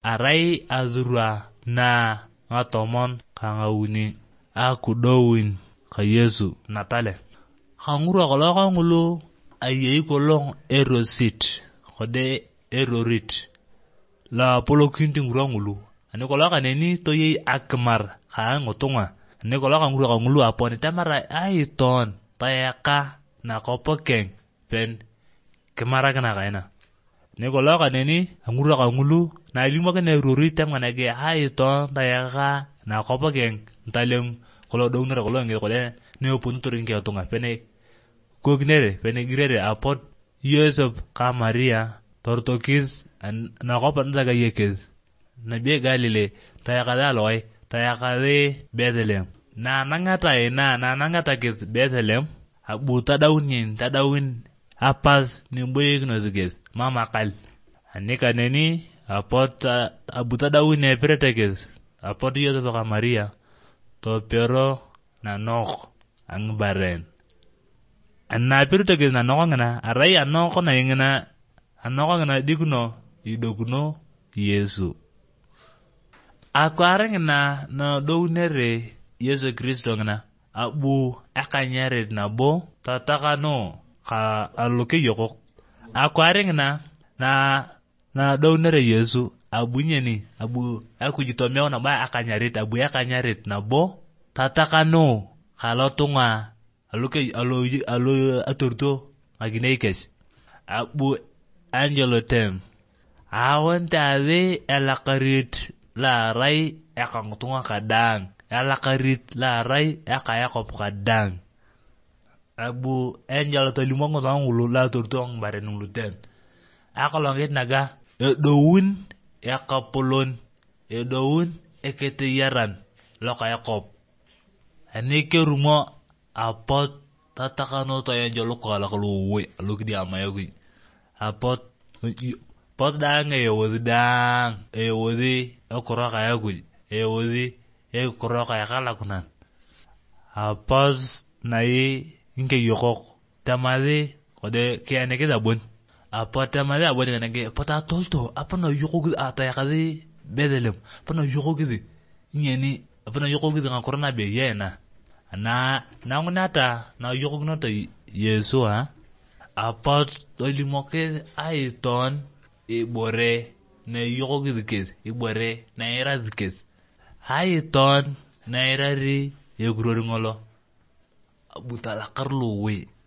arai azura na ngatomon kangawuni akudowin ka Yesu natale kangura kala kangulu ayei kolong erosit kode erorit la polokinti ngurangulu ani kola kaneni toyei akmar ha ngotonga ani kola kangulu aponi tamara aiton tayaka na kopokeng pen kemara kana kaina ni kola kaneni kangulu na ilimo kene erorit tamganage aiton tayaka na kopokeng ntalem kolo dongnere kolo nge kole ne opuntorin ke otonga pene kognere pene girere apot Yosef ka Maria tortokis na kopan daga yekes na be Galile tayaka daloi tayaka de Bethlehem na nangata kes Bethlehem abu tadawin apas nimboyek no zikes mama kal anika neni apot abu tadawin ne pretekes apot Yosef ka Maria to pero na nok ang baren anna pretekes na nok ngana arai anok na ingana anok ngana dikuno idokuno Yesu akwareng na downere Yesu Kristo ngana abu akanyare na bo tatakano ka aloke yoko akwareng na downere Yesu abu nyeni abu akujitomeo na ba akanyarit na bo tatakano kalotunga aloke alo aturto agineikes abu angelo tem awantade elakarit la rai akangtunga kadang elakarit la rai akayakop kadang abu angelo tolimongo tangulu la turtong barenung luten akalongit naga edowun yakapolon edowun eketeyaran lokayakop anike rumo apot tatakano to angelo kala kaluwe lukdi amayagui apot pot dang ewozi okoro kaya gui ewozi ekoro kaya kala kunan apos nai inke yokok tamade kode kiane kita bun apot tamade abon kanake pota tolto apano yokok ataya kadi Bethlehem apano yokok gidi nyeni apano yokok gidi ngakorona be yena na ngunata na yokok nota Yesu ha apot tolimoke aiton ibore na yoko gidikes ibore na era dikes aiton na erari yegurori ngolo abutala karlo we